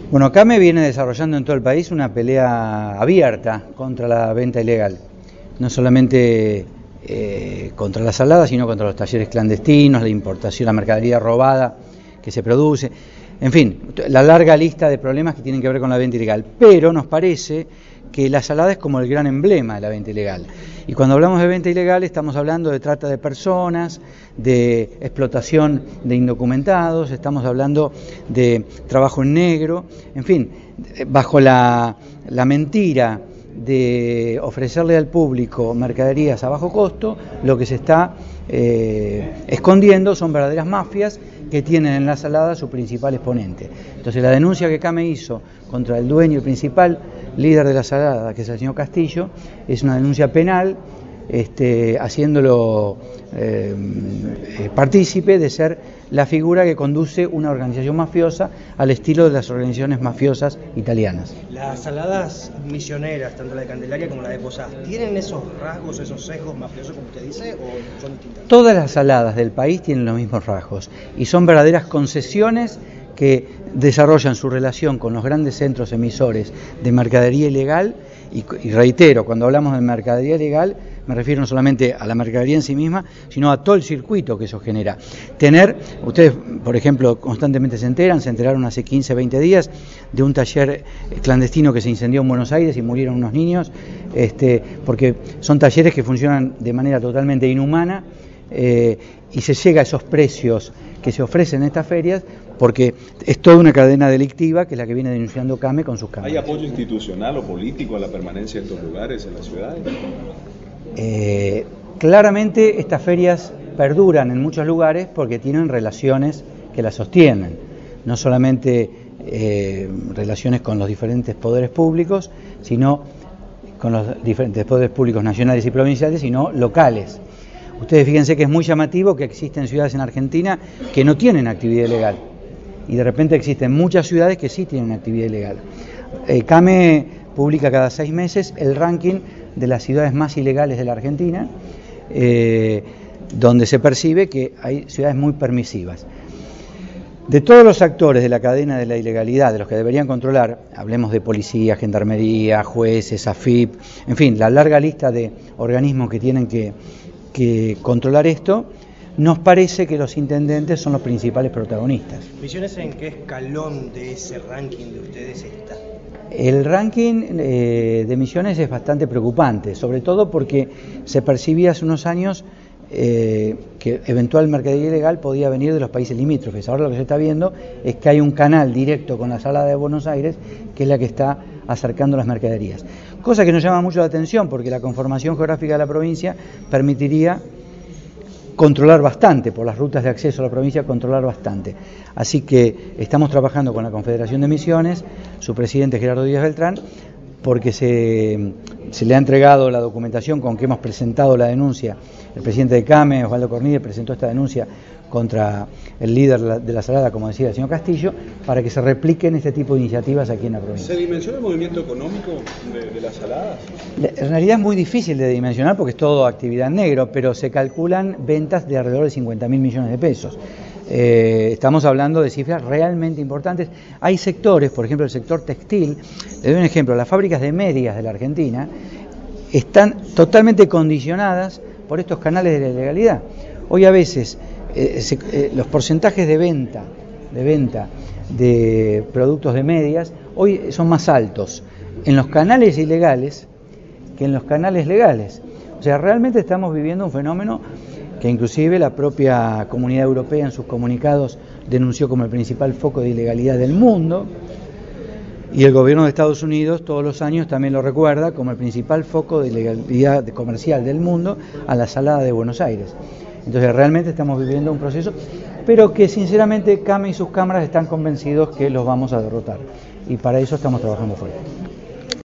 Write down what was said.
Bueno, CAME viene desarrollando en todo el país una pelea abierta contra la venta ilegal, no solamente contra la salada, sino contra los talleres clandestinos, la importación, la mercadería robada que se produce, en fin, la larga lista de problemas que tienen que ver con la venta ilegal. Pero nos parece que la salada es como el gran emblema de la venta ilegal. Y cuando hablamos de venta ilegal estamos hablando de trata de personas, de explotación de indocumentados, estamos hablando de trabajo en negro, en fin, bajo la mentira de ofrecerle al público mercaderías a bajo costo, lo que se está escondiendo son verdaderas mafias que tienen en la salada su principal exponente. Entonces la denuncia que CAME hizo contra el dueño y principal líder de la salada, que es el señor Castillo, es una denuncia penal, haciéndolo partícipe de ser la figura que conduce una organización mafiosa al estilo de las organizaciones mafiosas italianas. Las saladas misioneras, tanto la de Candelaria como la de Posadas, ¿tienen esos rasgos, esos sesgos mafiosos como usted dice, o son distintas? Todas las saladas del país tienen los mismos rasgos y son verdaderas concesiones que desarrollan su relación con los grandes centros emisores de mercadería ilegal y reitero, cuando hablamos de mercadería ilegal me refiero no solamente a la mercadería en sí misma, sino a todo el circuito que eso genera. Ustedes, por ejemplo, constantemente se enteraron hace 15, 20 días de un taller clandestino que se incendió en Buenos Aires y murieron unos niños, porque son talleres que funcionan de manera totalmente inhumana y se llega a esos precios que se ofrecen en estas ferias porque es toda una cadena delictiva que es la que viene denunciando CAME con sus cámaras. ¿Hay apoyo institucional o político a la permanencia de estos lugares en las ciudades? Claramente estas ferias perduran en muchos lugares porque tienen relaciones que las sostienen, no solamente relaciones con los diferentes poderes públicos, sino con los diferentes poderes públicos nacionales y provinciales, sino locales. Ustedes fíjense que es muy llamativo que existen ciudades en Argentina que no tienen actividad ilegal y de repente existen muchas ciudades que sí tienen actividad ilegal. CAME publica cada 6 meses el ranking de las ciudades más ilegales de la Argentina, donde se percibe que hay ciudades muy permisivas. De todos los actores de la cadena de la ilegalidad, de los que deberían controlar, hablemos de policía, gendarmería, jueces, AFIP, en fin, la larga lista de organismos que tienen que controlar esto, nos parece que los intendentes son los principales protagonistas. ¿Misiones en qué escalón de ese ranking de ustedes está? El ranking de Misiones es bastante preocupante, sobre todo porque se percibía hace unos años que eventual mercadería ilegal podía venir de los países limítrofes. Ahora lo que se está viendo es que hay un canal directo con la salada de Buenos Aires que es la que está acercando las mercaderías. Cosa que nos llama mucho la atención porque la conformación geográfica de la provincia permitiría controlar bastante, por las rutas de acceso a la provincia, controlar bastante. Así que estamos trabajando con la Confederación de Misiones, su presidente Gerardo Díaz Beltrán, porque se le ha entregado la documentación con que hemos presentado la denuncia. El presidente de CAME, Osvaldo Cornide, presentó esta denuncia contra el líder de la salada, como decía el señor Castillo, para que se repliquen este tipo de iniciativas aquí en la provincia. ¿Se dimensiona el movimiento económico de las saladas? En realidad es muy difícil de dimensionar porque es todo actividad en negro, pero se calculan ventas de alrededor de 50.000 millones de pesos. Estamos hablando de cifras realmente importantes. Hay sectores, por ejemplo el sector textil, le doy un ejemplo, las fábricas de medias de la Argentina están totalmente condicionadas por estos canales de la ilegalidad. Hoy a veces los porcentajes de venta de productos de medias hoy son más altos en los canales ilegales que en los canales legales. O sea, realmente estamos viviendo un fenómeno que inclusive la propia Comunidad Europea en sus comunicados denunció como el principal foco de ilegalidad del mundo, y el gobierno de Estados Unidos todos los años también lo recuerda como el principal foco de ilegalidad comercial del mundo a la salada de Buenos Aires. Entonces realmente estamos viviendo un proceso, pero que sinceramente CAME y sus cámaras están convencidos que los vamos a derrotar, y para eso estamos trabajando fuerte.